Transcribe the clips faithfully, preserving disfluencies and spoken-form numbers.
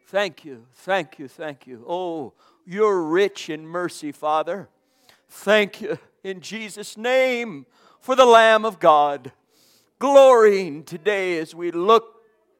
Thank you, thank you, thank you. Oh, you're rich in mercy, Father. Thank you in Jesus' name for the Lamb of God. Glorying today as we look,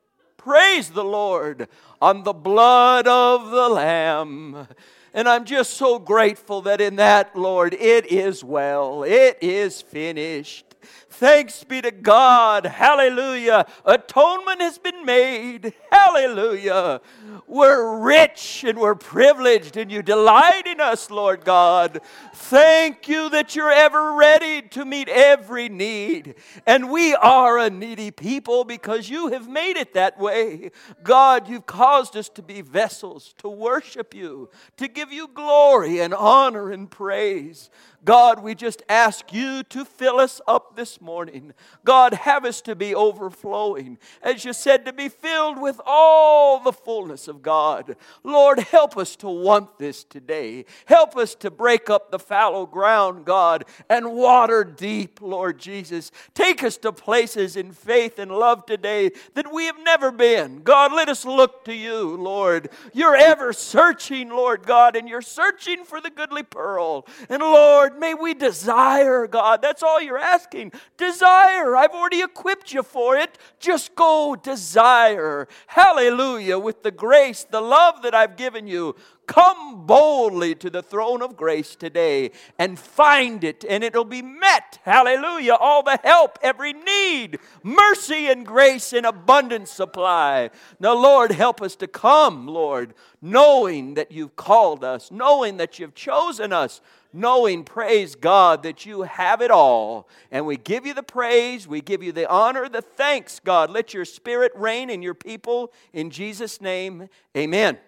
praise the Lord, on the blood of the Lamb. And I'm just so grateful that in that, Lord, it is well. It is finished. Thanks be to God. Hallelujah. Atonement has been made. Hallelujah. We're rich and we're privileged and you delight in us, Lord God. Thank you that you're ever ready to meet every need. And we are a needy people because you have made it that way. God, you've caused us to be vessels to worship you, to give you glory and honor and praise. God, we just ask you to fill us up this morning. God, have us to be overflowing. As you said, to be filled with all the fullness of God. Lord, help us to want this today. Help us to break up the fallow ground, God, and water deep, Lord Jesus. Take us to places in faith and love today that we have never been. God, let us look to you, Lord. You're ever searching, Lord God, and you're searching for the goodly pearl. And Lord, may we desire, God. That's all you're asking. Desire. I've already equipped you for it. Just go desire. Hallelujah. With the grace, the love that I've given you, come boldly to the throne of grace today and find it, and it'll be met. Hallelujah. All the help, every need, mercy and grace in abundant supply. Now, Lord, help us to come, Lord, knowing that you've called us, knowing that you've chosen us, knowing, praise God, that you have it all. And we give you the praise, we give you the honor, the thanks, God. Let your Spirit reign in your people. In Jesus' name, amen.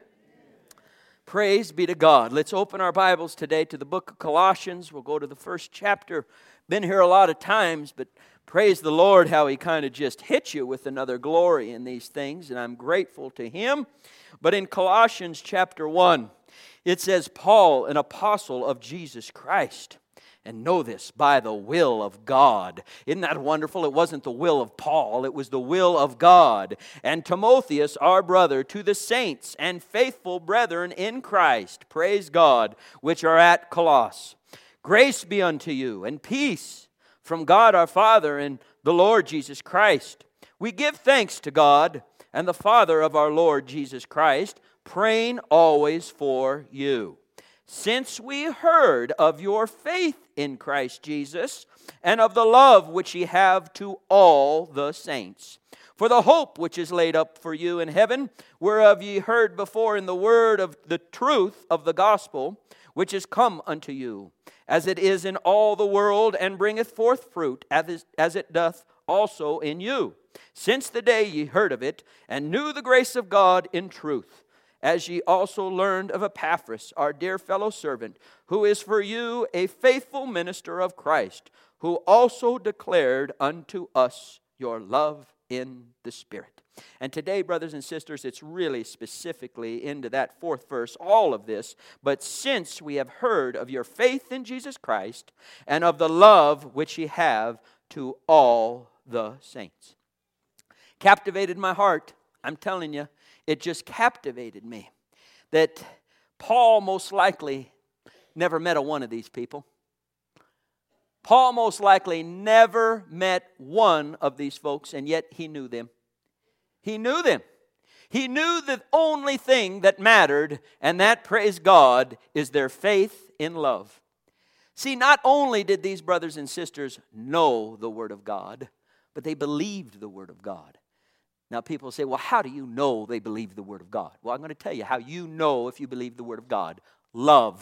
Praise be to God. Let's open our Bibles today to the book of Colossians. We'll go to the first chapter. Been here a lot of times, but praise the Lord how He kind of just hits you with another glory in these things, and I'm grateful to Him. But in Colossians chapter one, it says, Paul, an apostle of Jesus Christ. And know this, by the will of God. Isn't that wonderful? It wasn't the will of Paul, it was the will of God. And Timotheus, our brother, to the saints and faithful brethren in Christ, praise God, which are at Colossus. Grace be unto you, and peace from God our Father and the Lord Jesus Christ. We give thanks to God and the Father of our Lord Jesus Christ, praying always for you. Since we heard of your faith in Christ Jesus, and of the love which ye have to all the saints, for the hope which is laid up for you in heaven, whereof ye heard before in the word of the truth of the gospel, which is come unto you, as it is in all the world, and bringeth forth fruit, as it doth also in you, since the day ye heard of it, and knew the grace of God in truth, as ye also learned of Epaphras, our dear fellow servant, who is for you a faithful minister of Christ, who also declared unto us your love in the Spirit. And today, brothers and sisters, it's really specifically into that fourth verse, all of this. But since we have heard of your faith in Jesus Christ, and of the love which ye have to all the saints. Captivated my heart, I'm telling you. It just captivated me that Paul most likely never met a one of these people. Paul most likely never met one of these folks, and yet he knew them. He knew them. He knew the only thing that mattered, and that, praise God, is their faith in love. See, not only did these brothers and sisters know the Word of God, but they believed the Word of God. Now people say, well, how do you know they believe the Word of God? Well, I'm going to tell you how you know if you believe the Word of God. Love.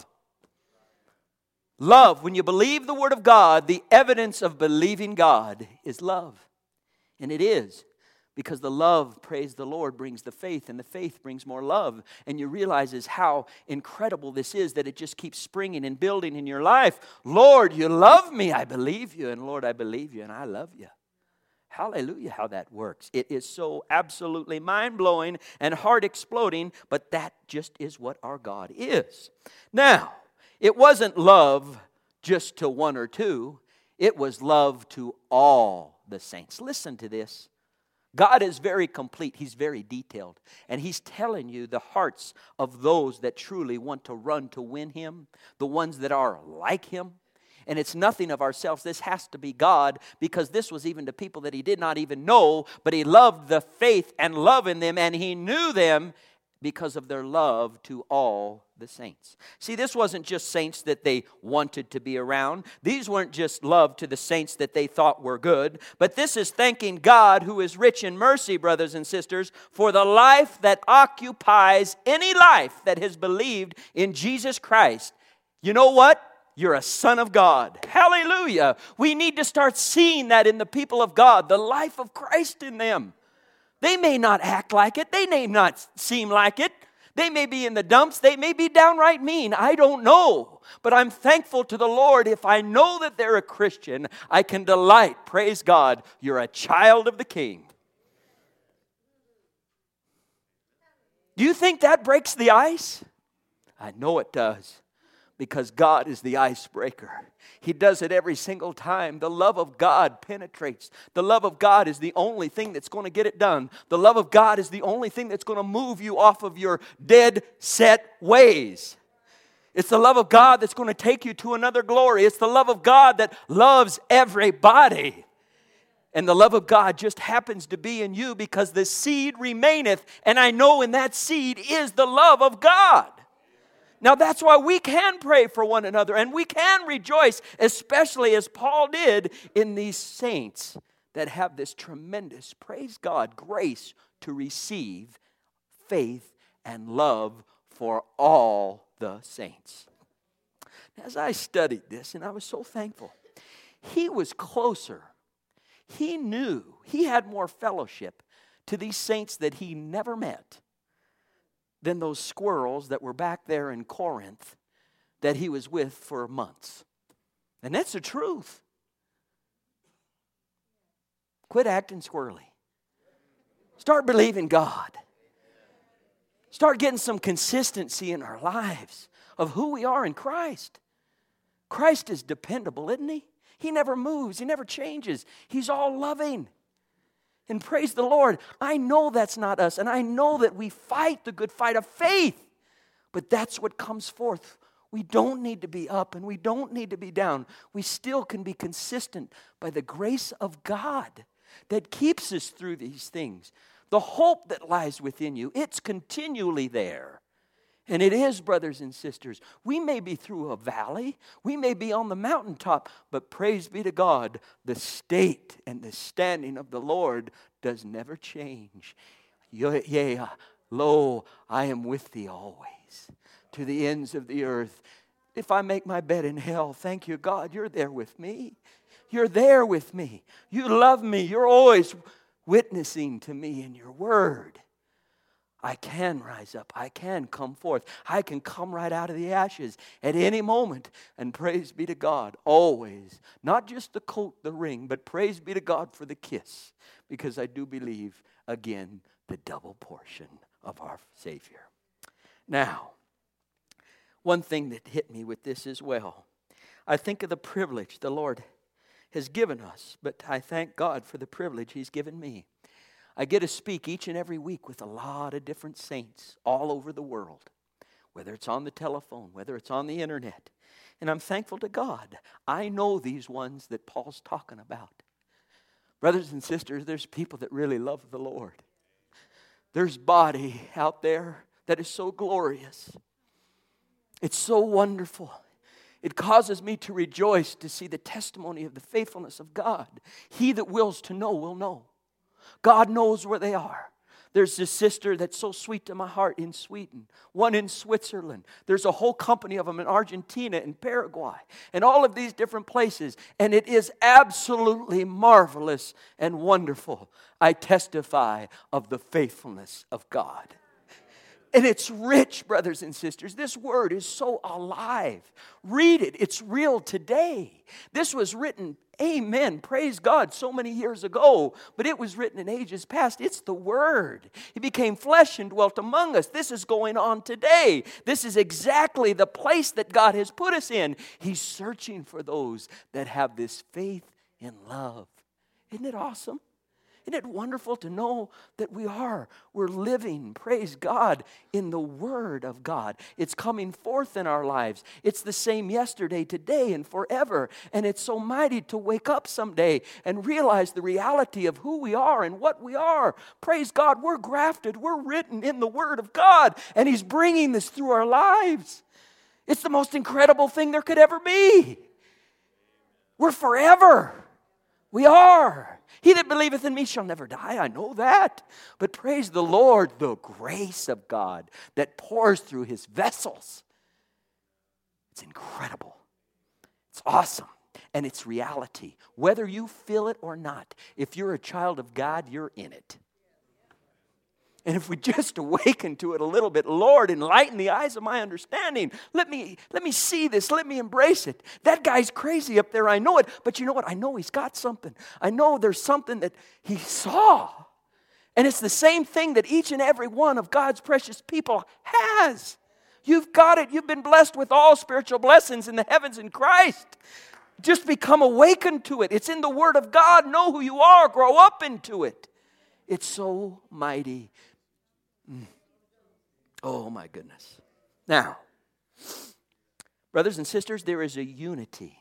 Love. When you believe the Word of God, the evidence of believing God is love. And it is. Because the love, praise the Lord, brings the faith, and the faith brings more love. And you realize is how incredible this is, that it just keeps springing and building in your life. Lord, you love me, I believe you. And Lord, I believe you, and I love you. Hallelujah, how that works. It is so absolutely mind-blowing and heart-exploding, but that just is what our God is. Now, it wasn't love just to one or two. It was love to all the saints. Listen to this. God is very complete. He's very detailed. And He's telling you the hearts of those that truly want to run to win Him, the ones that are like Him. And it's nothing of ourselves. This has to be God, because this was even to people that He did not even know, but He loved the faith and love in them, and He knew them because of their love to all the saints. See, this wasn't just saints that they wanted to be around. These weren't just love to the saints that they thought were good, but this is thanking God, who is rich in mercy, brothers and sisters, for the life that occupies any life that has believed in Jesus Christ. You know what? You're a son of God. Hallelujah. We need to start seeing that in the people of God, the life of Christ in them. They may not act like it. They may not seem like it. They may be in the dumps. They may be downright mean. I don't know. But I'm thankful to the Lord. If I know that they're a Christian, I can delight. Praise God. You're a child of the King. Do you think that breaks the ice? I know it does. Because God is the icebreaker. He does it every single time. The love of God penetrates. The love of God is the only thing that's going to get it done. The love of God is the only thing that's going to move you off of your dead set ways. It's the love of God that's going to take you to another glory. It's the love of God that loves everybody. And the love of God just happens to be in you because the seed remaineth. And I know in that seed is the love of God. Now that's why we can pray for one another and we can rejoice, especially as Paul did, in these saints that have this tremendous, praise God, grace to receive faith and love for all the saints. As I studied this, and I was so thankful, he was closer. He knew, he had more fellowship to these saints that he never met than those squirrels that were back there in Corinth that he was with for months. And that's the truth. Quit acting squirrely. Start believing God. Start getting some consistency in our lives of who we are in Christ. Christ is dependable, isn't He? He never moves. He never changes. He's all loving. And praise the Lord, I know that's not us, and I know that we fight the good fight of faith, but that's what comes forth. We don't need to be up, and we don't need to be down. We still can be consistent by the grace of God that keeps us through these things. The hope that lies within you, it's continually there. And it is, brothers and sisters. We may be through a valley. We may be on the mountaintop. But praise be to God, the state and the standing of the Lord does never change. Yea, lo, I am with thee always, to the ends of the earth. If I make my bed in hell, thank you, God, you're there with me. You're there with me. You love me. You're always witnessing to me in your word. I can rise up. I can come forth. I can come right out of the ashes at any moment. And praise be to God, always. Not just the coat, the ring, but praise be to God for the kiss. Because I do believe, again, the double portion of our Savior. Now, one thing that hit me with this as well. I think of the privilege the Lord has given us. But I thank God for the privilege He's given me. I get to speak each and every week with a lot of different saints all over the world, whether it's on the telephone, whether it's on the internet. And I'm thankful to God. I know these ones that Paul's talking about. Brothers and sisters, there's people that really love the Lord. There's body out there that is so glorious. It's so wonderful. It causes me to rejoice to see the testimony of the faithfulness of God. He that wills to know will know. God knows where they are. There's this sister that's so sweet to my heart in Sweden, one in Switzerland. There's a whole company of them in Argentina and Paraguay and all of these different places. And it is absolutely marvelous and wonderful. I testify of the faithfulness of God. And it's rich, brothers and sisters. This word is so alive. Read it. It's real today. This was written, amen, praise God, so many years ago. But it was written in ages past. It's the word. It became flesh and dwelt among us. This is going on today. This is exactly the place that God has put us in. He's searching for those that have this faith and love. Isn't it awesome? Isn't it wonderful to know that we are? We're living, praise God, in the Word of God. It's coming forth in our lives. It's the same yesterday, today, and forever. And it's so mighty to wake up someday and realize the reality of who we are and what we are. Praise God, we're grafted, we're written in the Word of God, and He's bringing this through our lives. It's the most incredible thing there could ever be. We're forever. We are. He that believeth in me shall never die. I know that. But praise the Lord, the grace of God that pours through His vessels. It's incredible. It's awesome. And it's reality. Whether you feel it or not, if you're a child of God, you're in it. And if we just awaken to it a little bit, Lord, enlighten the eyes of my understanding. Let me, let me see this. Let me embrace it. That guy's crazy up there. I know it. But you know what? I know he's got something. I know there's something that he saw. And it's the same thing that each and every one of God's precious people has. You've got it. You've been blessed with all spiritual blessings in the heavens in Christ. Just become awakened to it. It's in the Word of God. Know who you are. Grow up into it. It's so mighty. Mm. Oh, my goodness. Now, brothers and sisters, there is a unity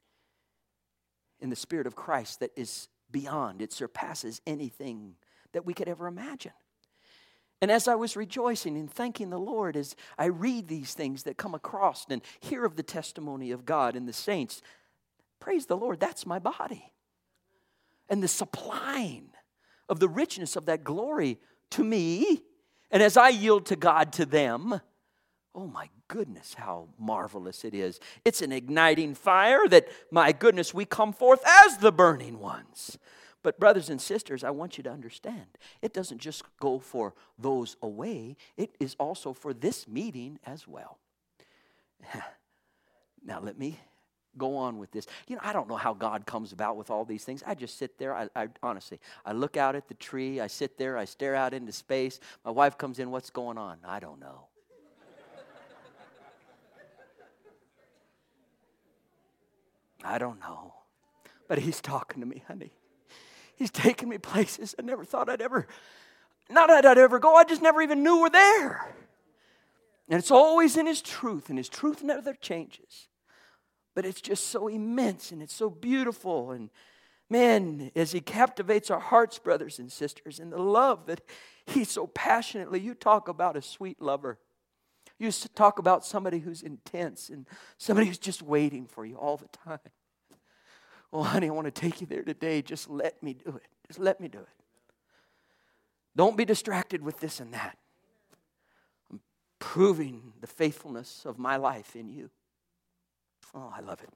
in the Spirit of Christ that is beyond. It surpasses anything that we could ever imagine. And as I was rejoicing and thanking the Lord as I read these things that come across and hear of the testimony of God and the saints, praise the Lord, that's my body. And the supplying of the richness of that glory to me, and as I yield to God to them, oh my goodness, how marvelous it is. It's an igniting fire that, my goodness, we come forth as the burning ones. But brothers and sisters, I want you to understand, it doesn't just go for those away. It is also for this meeting as well. Now let me go on with this. You know, I don't know how God comes about with all these things. I just sit there. I, I honestly, I look out at the tree. I sit there. I stare out into space. My wife comes in. What's going on? I don't know. I don't know. But He's talking to me, honey. He's taking me places I never thought I'd ever, not that I'd ever go. I just never even knew were there. And it's always in His truth, and His truth never changes. But it's just so immense and it's so beautiful. And man, as He captivates our hearts, brothers and sisters, and the love that He so passionately, you talk about a sweet lover. You talk about somebody who's intense and somebody who's just waiting for you all the time. Oh, honey, I want to take you there today. Just let me do it. Just let me do it. Don't be distracted with this and that. I'm proving the faithfulness of my life in you. Oh, I love it.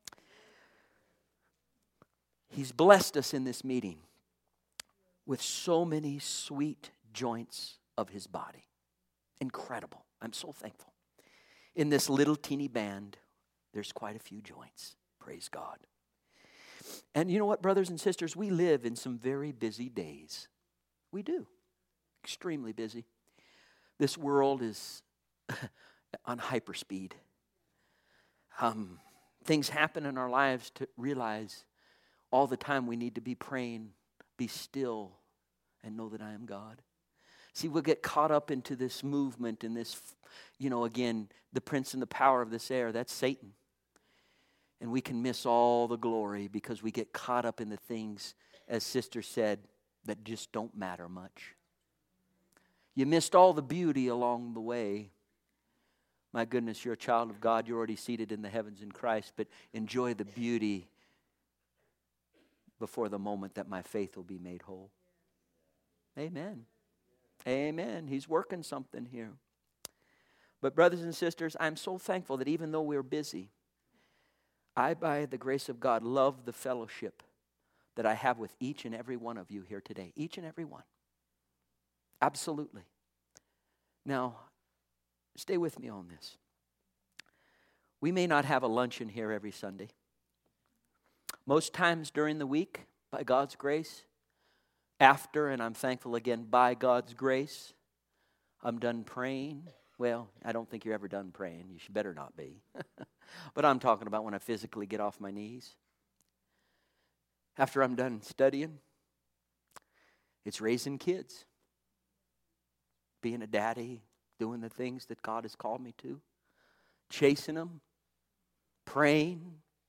He's blessed us in this meeting with so many sweet joints of His body. Incredible. I'm so thankful. In this little teeny band, there's quite a few joints. Praise God. And you know what, brothers and sisters? We live in some very busy days. We do. Extremely busy. This world is on hyperspeed. Um, things happen in our lives to realize all the time we need to be praying, be still, and know that I am God. See, we'll get caught up into this movement and this, you know, again, the prince and the power of this air. That's Satan. And we can miss all the glory because we get caught up in the things, as Sister said, that just don't matter much. You missed all the beauty along the way. My goodness, you're a child of God. You're already seated in the heavens in Christ. But enjoy the beauty before the moment that my faith will be made whole. Amen. Amen. He's working something here. But brothers and sisters, I'm so thankful that even though we're busy, I, by the grace of God, love the fellowship that I have with each and every one of you here today. Each and every one. Absolutely. Now, stay with me on this. We may not have a luncheon here every Sunday. Most times during the week, by God's grace, after, and I'm thankful again, by God's grace, I'm done praying. Well, I don't think you're ever done praying. You should better not be. But I'm talking about when I physically get off my knees. After I'm done studying, It's raising kids. Being a daddy, doing the things that God has called me to. Chasing them. Praying.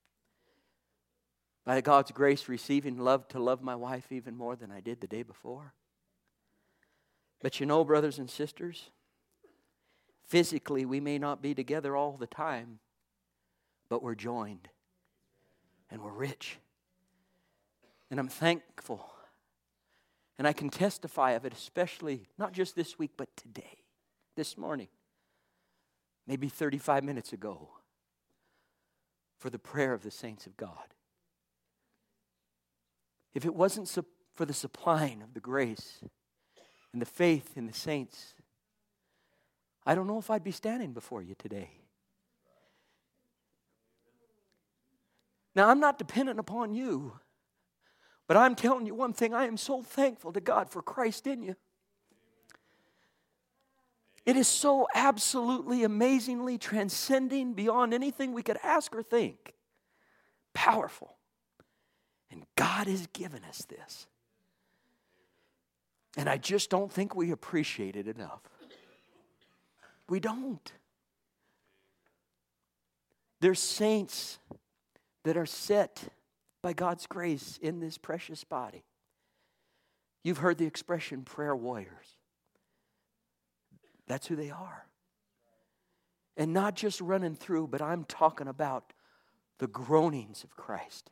By God's grace, receiving love to love my wife even more than I did the day before. But you know, brothers and sisters, physically we may not be together all the time, but we're joined. And we're rich. And I'm thankful. And I can testify of it, especially not just this week, but today, this morning, maybe thirty-five minutes ago, for the prayer of the saints of God. If it wasn't for the supplying of the grace and the faith in the saints, I don't know if I'd be standing before you today. Now, I'm not dependent upon you, but I'm telling you one thing. I am so thankful to God for Christ in you. It is so absolutely, amazingly transcending beyond anything we could ask or think. Powerful. And God has given us this. And I just don't think we appreciate it enough. We don't. There's saints that are set by God's grace in this precious body. You've heard the expression prayer warriors. That's who they are. And not just running through, but I'm talking about the groanings of Christ.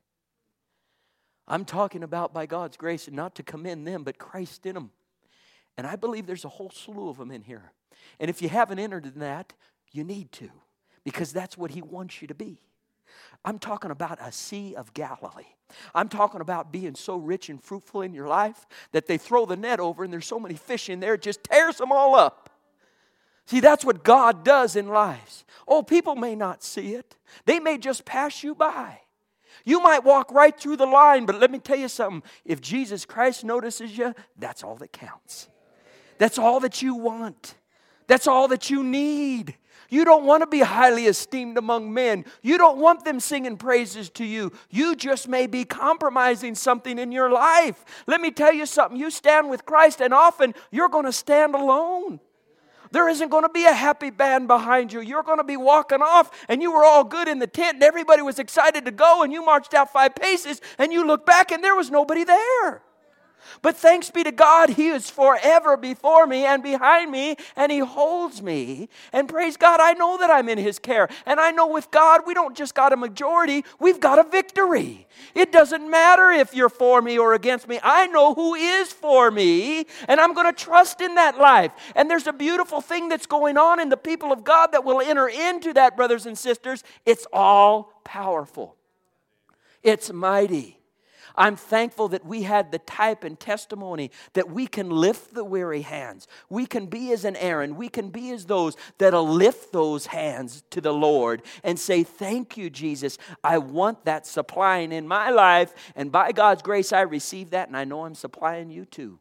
I'm talking about by God's grace, and not to commend them, but Christ in them. And I believe there's a whole slew of them in here. And if you haven't entered in that, you need to, because that's what He wants you to be. I'm talking about a Sea of Galilee. I'm talking about being so rich and fruitful in your life that they throw the net over and there's so many fish in there, it just tears them all up. See, that's what God does in lives. Oh, people may not see it. They may just pass you by. You might walk right through the line, but let me tell you something. If Jesus Christ notices you, that's all that counts. That's all that you want. That's all that you need. You don't want to be highly esteemed among men. You don't want them singing praises to you. You just may be compromising something in your life. Let me tell you something. You stand with Christ, and often you're going to stand alone. There isn't going to be a happy band behind you. You're going to be walking off, and you were all good in the tent, and everybody was excited to go, and you marched out five paces, and you look back, and there was nobody there. But thanks be to God, He is forever before me and behind me, and He holds me. And praise God, I know that I'm in His care. And I know with God, we don't just got a majority, we've got a victory. It doesn't matter if you're for me or against me. I know who is for me, and I'm going to trust in that life. And there's a beautiful thing that's going on in the people of God that will enter into that, brothers and sisters. It's all powerful. It's mighty. I'm thankful that we had the type and testimony that we can lift the weary hands. We can be as an Aaron. We can be as those that'll lift those hands to the Lord and say, thank you, Jesus. I want that supplying in my life. And by God's grace, I receive that, and I know I'm supplying you too.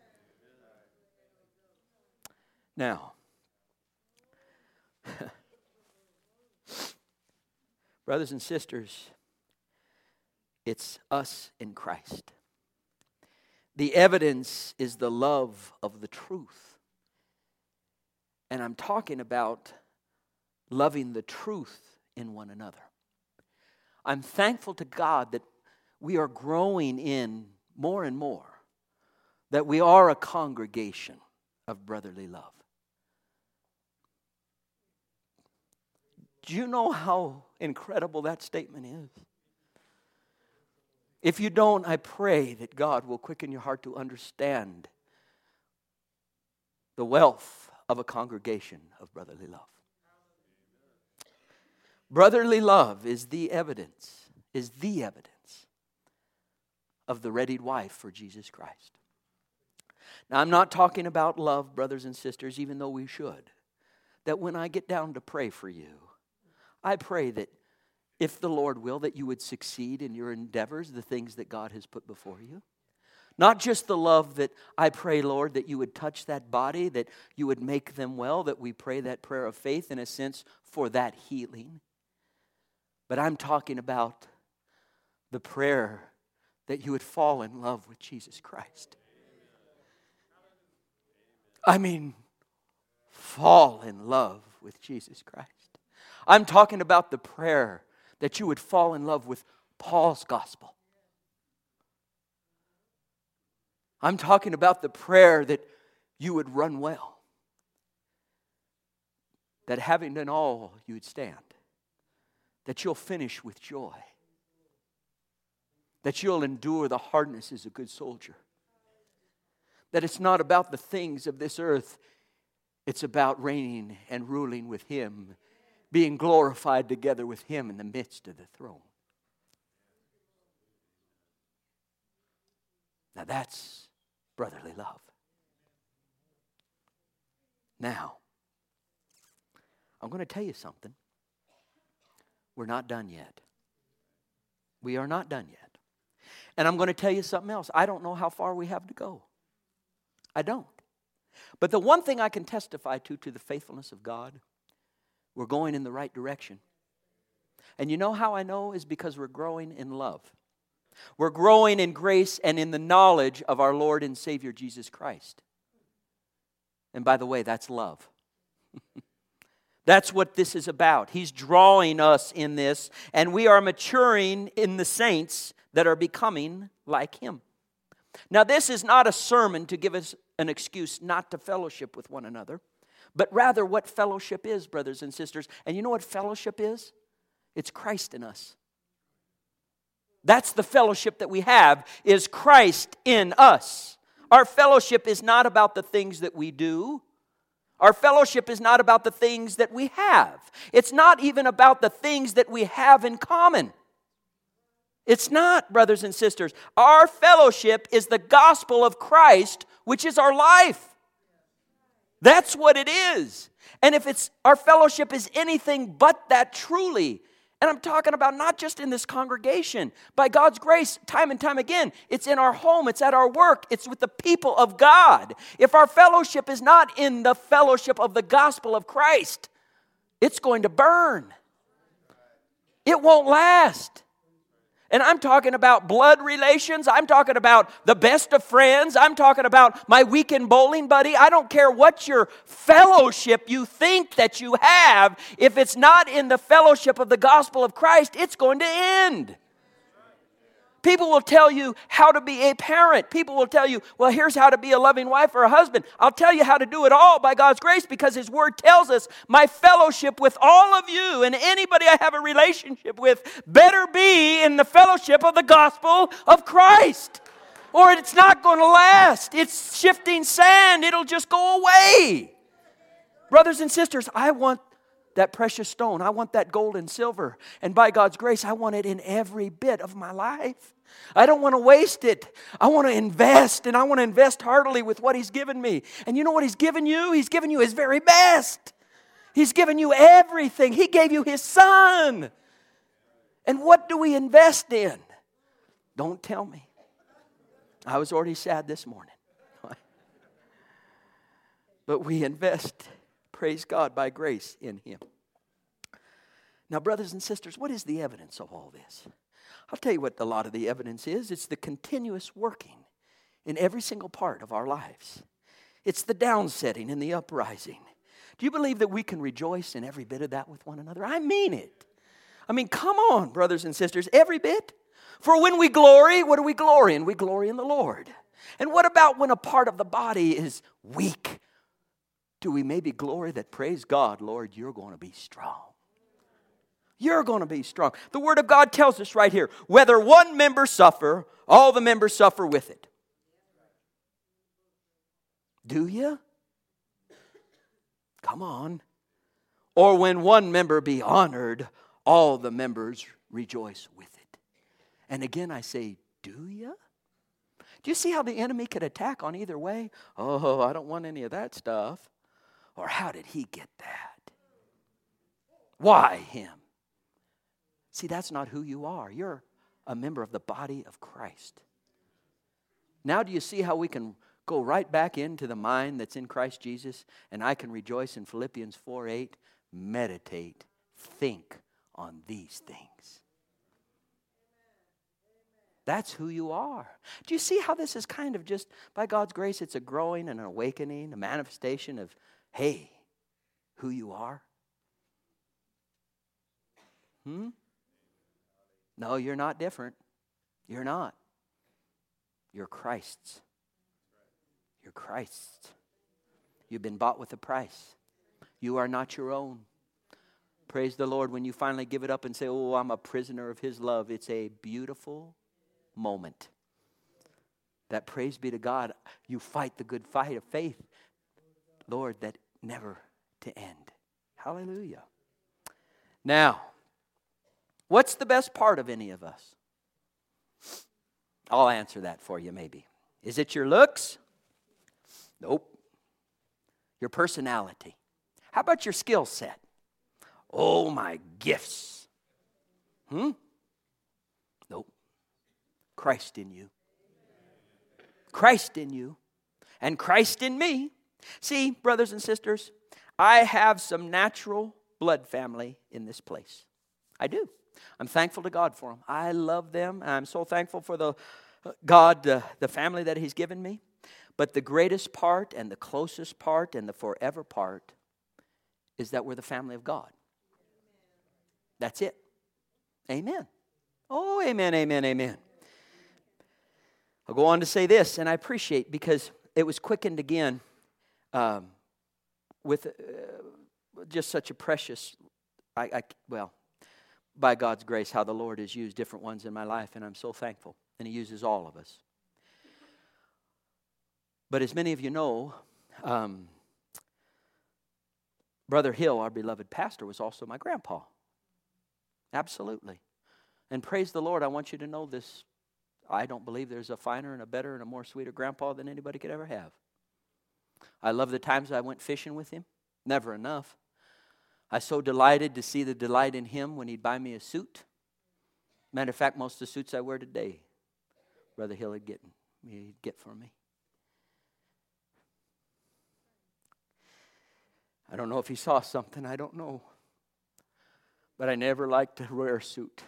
Now, brothers and sisters, it's us in Christ. The evidence is the love of the truth. And I'm talking about loving the truth in one another. I'm thankful to God that we are growing in more and more, that we are a congregation of brotherly love. Do you know how incredible that statement is? If you don't, I pray that God will quicken your heart to understand the wealth of a congregation of brotherly love. Brotherly love is the evidence, is the evidence of the readied wife for Jesus Christ. Now, I'm not talking about love, brothers and sisters, even though we should. That when I get down to pray for you, I pray that if the Lord will, that you would succeed in your endeavors, the things that God has put before you. Not just the love that I pray, Lord, that you would touch that body, that you would make them well, that we pray that prayer of faith in a sense for that healing. But I'm talking about the prayer that you would fall in love with Jesus Christ. I mean, fall in love with Jesus Christ. I'm talking about the prayer that you would fall in love with Paul's gospel. I'm talking about the prayer that you would run well. That having done all, you would stand. That you'll finish with joy. That you'll endure the hardness as a good soldier. That it's not about the things of this earth. It's about reigning and ruling with Him. Being glorified together with Him in the midst of the throne. Now that's brotherly love. Now, I'm going to tell you something. We're not done yet. We are not done yet. And I'm going to tell you something else. I don't know how far we have to go. I don't. But the one thing I can testify to, to the faithfulness of God, we're going in the right direction. And you know how I know is because we're growing in love. We're growing in grace and in the knowledge of our Lord and Savior Jesus Christ. And by the way, that's love. That's what this is about. He's drawing us in this, and we are maturing in the saints that are becoming like Him. Now, this is not a sermon to give us an excuse not to fellowship with one another, but rather what fellowship is, brothers and sisters. And you know what fellowship is? It's Christ in us. That's the fellowship that we have, is Christ in us. Our fellowship is not about the things that we do. Our fellowship is not about the things that we have. It's not even about the things that we have in common. It's not, brothers and sisters. Our fellowship is the gospel of Christ, which is our life. That's what it is. And if it's our fellowship is anything but that truly, and I'm talking about not just in this congregation, by God's grace, time and time again, it's in our home, it's at our work, it's with the people of God. If our fellowship is not in the fellowship of the gospel of Christ, it's going to burn. It won't last. And I'm talking about blood relations. I'm talking about the best of friends. I'm talking about my weekend bowling buddy. I don't care what your fellowship you think that you have. If it's not in the fellowship of the gospel of Christ, it's going to end. People will tell you how to be a parent. People will tell you, well, here's how to be a loving wife or a husband. I'll tell you how to do it all by God's grace, because His Word tells us my fellowship with all of you and anybody I have a relationship with better be in the fellowship of the gospel of Christ. Or it's not going to last. It's shifting sand. It'll just go away. Brothers and sisters, I want that precious stone. I want that gold and silver. And by God's grace, I want it in every bit of my life. I don't want to waste it. I want to invest, and I want to invest heartily with what He's given me. And you know what He's given you? He's given you His very best. He's given you everything. He gave you His Son. And what do we invest in? Don't tell me. I was already sad this morning. But we invest, praise God, by grace in Him. Now, brothers and sisters, what is the evidence of all this? I'll tell you what a lot of the evidence is. It's the continuous working in every single part of our lives. It's the downsetting and the uprising. Do you believe that we can rejoice in every bit of that with one another? I mean it. I mean, come on, brothers and sisters, every bit. For when we glory, what do we glory in? We glory in the Lord. And what about when a part of the body is weak? Do we maybe glory that, praise God, Lord, you're going to be strong. You're going to be strong. The Word of God tells us right here, whether one member suffer, all the members suffer with it. Do you? Come on. Or when one member be honored, all the members rejoice with it. And again I say, do you? Do you see how the enemy could attack on either way? Oh, I don't want any of that stuff. Or how did he get that? Why him? See, that's not who you are. You're a member of the body of Christ. Now do you see how we can go right back into the mind that's in Christ Jesus? And I can rejoice in Philippians four eight. Meditate, think on these things. That's who you are. Do you see how this is kind of just, by God's grace, it's a growing and an awakening, a manifestation of, hey, who you are? Hmm? No, you're not different. You're not. You're Christ's. You're Christ's. You've been bought with a price. You are not your own. Praise the Lord. When you finally give it up and say, oh, I'm a prisoner of His love, it's a beautiful moment. That, praise be to God, you fight the good fight of faith, Lord, that never to end. Hallelujah. Now, what's the best part of any of us? I'll answer that for you maybe. Is it your looks? Nope. Your personality. How about your skill set? Oh, my gifts. Hmm? Nope. Christ in you. Christ in you. And Christ in me. See, brothers and sisters, I have some natural blood family in this place. I do. I'm thankful to God for them. I love them. I'm so thankful for the God, uh, the family that He's given me. But the greatest part and the closest part and the forever part is that we're the family of God. That's it. Amen. Oh, amen, amen, amen. I'll go on to say this, and I appreciate, because it was quickened again um, with uh, just such a precious, I, I, well, by God's grace, how the Lord has used different ones in my life, and I'm so thankful. And He uses all of us. But as many of you know, um, Brother Hill, our beloved pastor, was also my grandpa. Absolutely. And praise the Lord, I want you to know this. I don't believe there's a finer and a better and a more sweeter grandpa than anybody could ever have. I love the times I went fishing with him. Never enough. I so delighted to see the delight in him when he'd buy me a suit. Matter of fact, most of the suits I wear today, Brother Hill would get, he'd get for me. I don't know if he saw something, I don't know. But I never liked to wear a suit.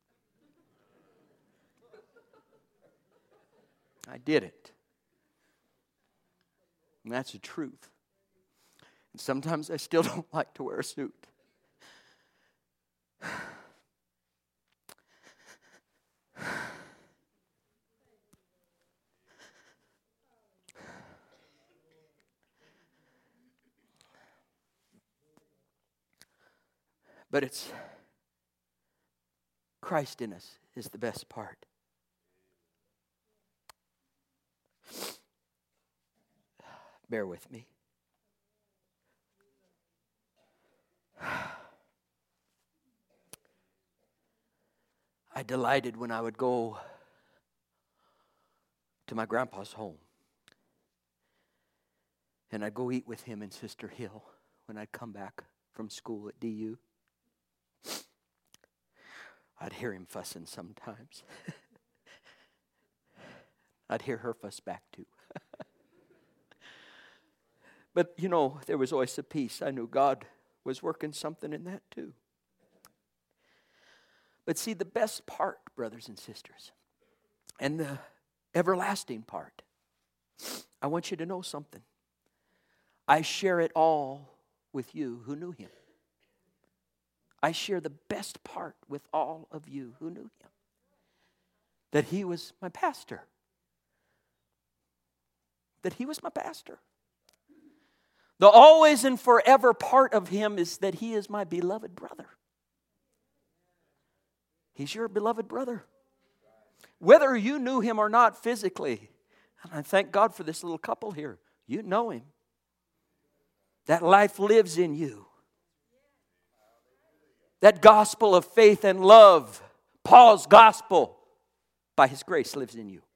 I did it. And that's the truth. And sometimes I still don't like to wear a suit. But it's Christ in us is the best part. Bear with me. I delighted when I would go to my grandpa's home. And I'd go eat with him and Sister Hill when I'd come back from school at D U. I'd hear him fussing sometimes. I'd hear her fuss back too. But, you know, there was always a peace. I knew God was working something in that too. But see, the best part, brothers and sisters, and the everlasting part, I want you to know something. I share it all with you who knew Him. I share the best part with all of you who knew Him. That He was my pastor. That He was my pastor. The always and forever part of Him is that He is my beloved brother. He's your beloved brother. Whether you knew Him or not physically, and I thank God for this little couple here, you know Him. That life lives in you. That gospel of faith and love, Paul's gospel, by His grace lives in you.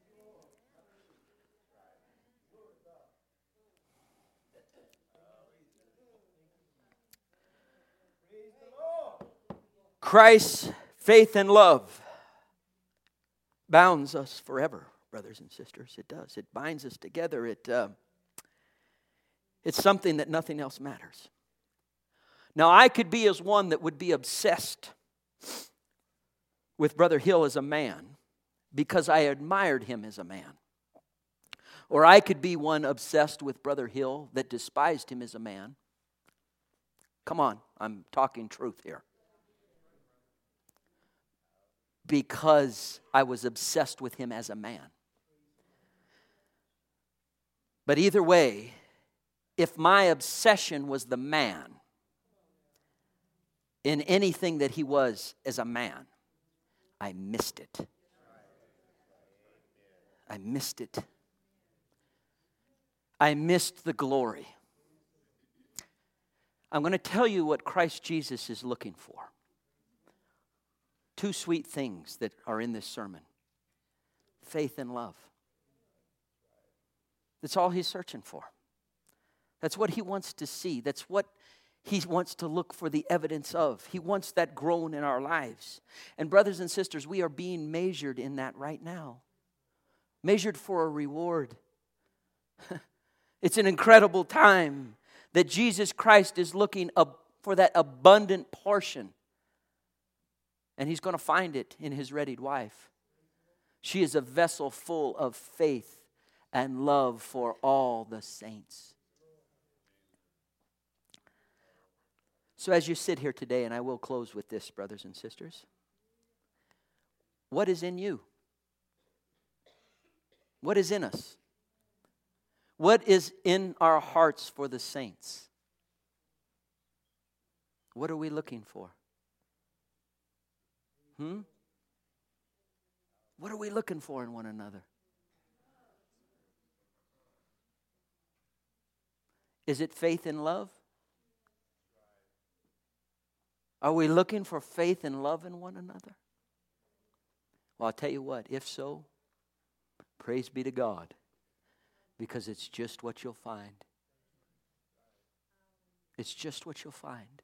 Christ's faith and love bounds us forever, brothers and sisters. It does. It binds us together. It, uh, it's something that nothing else matters. Now, I could be as one that would be obsessed with Brother Hill as a man, because I admired him as a man. Or I could be one obsessed with Brother Hill that despised him as a man. Come on, I'm talking truth here. Because I was obsessed with him as a man. But either way, if my obsession was the man in anything that he was as a man, I missed it. I missed it. I missed the glory. I'm going to tell you what Christ Jesus is looking for. Two sweet things that are in this sermon. Faith and love. That's all he's searching for. That's what he wants to see. That's what he wants to look for the evidence of. He wants that grown in our lives. And brothers and sisters, we are being measured in that right now. Measured for a reward. It's an incredible time that Jesus Christ is looking up for that abundant portion. And he's going to find it in his readied wife. She is a vessel full of faith and love for all the saints. So as you sit here today, and I will close with this, brothers and sisters. What is in you? What is in us? What is in our hearts for the saints? What are we looking for? Hmm? What are we looking for in one another? Is it faith and love? Are we looking for faith and love in one another? Well, I'll tell you what, if so, praise be to God, because it's just what you'll find. It's just what you'll find.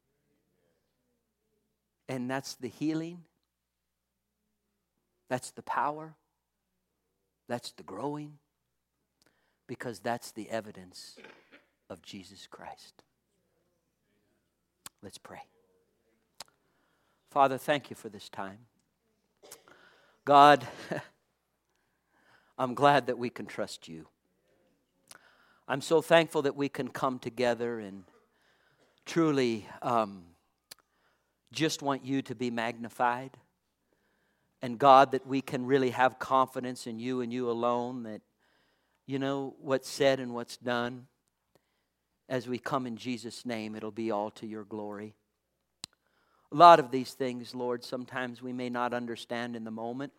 And that's the healing. That's the power. That's the growing. Because that's the evidence of Jesus Christ. Let's pray. Father, thank you for this time. God, I'm glad that we can trust you. I'm so thankful that we can come together and truly um, just want you to be magnified. And God, that we can really have confidence in you and you alone, that you know what's said and what's done. As we come in Jesus' name, it'll be all to your glory. A lot of these things, Lord, sometimes we may not understand in the moment.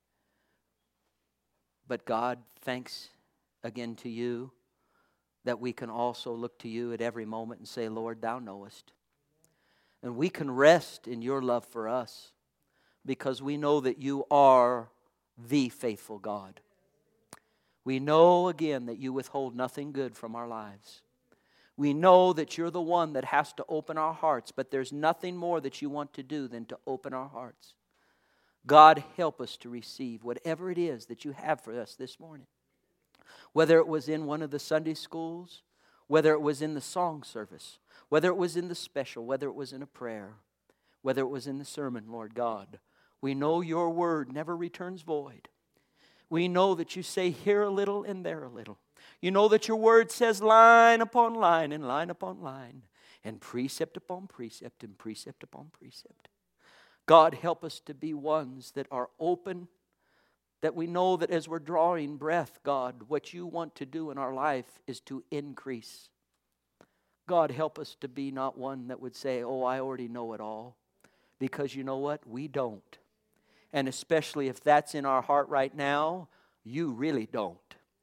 But God, thanks again to you that we can also look to you at every moment and say, Lord, thou knowest. And we can rest in your love for us because we know that you are the faithful God. We know again that you withhold nothing good from our lives. We know that you're the one that has to open our hearts, but there's nothing more that you want to do than to open our hearts. God, help us to receive whatever it is that you have for us this morning. Whether it was in one of the Sunday schools, whether it was in the song service, whether it was in the special, whether it was in a prayer, whether it was in the sermon, Lord God, we know your word never returns void. We know that you say here a little and there a little. You know that your word says line upon line and line upon line and precept upon precept and precept upon precept. God, help us to be ones that are open, that we know that as we're drawing breath, God, what you want to do in our life is to increase. God, help us to be not one that would say, oh, I already know it all. Because you know what? We don't. And especially if that's in our heart right now, you really don't.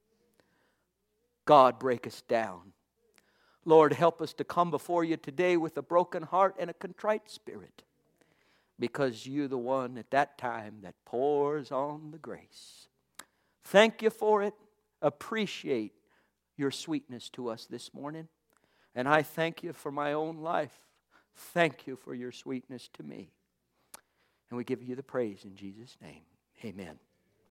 God, break us down. Lord, help us to come before you today with a broken heart and a contrite spirit. Because you're the one at that time that pours on the grace. Thank you for it. Appreciate your sweetness to us this morning. And I thank you for my own life. Thank you for your sweetness to me. And we give you the praise in Jesus' name. Amen.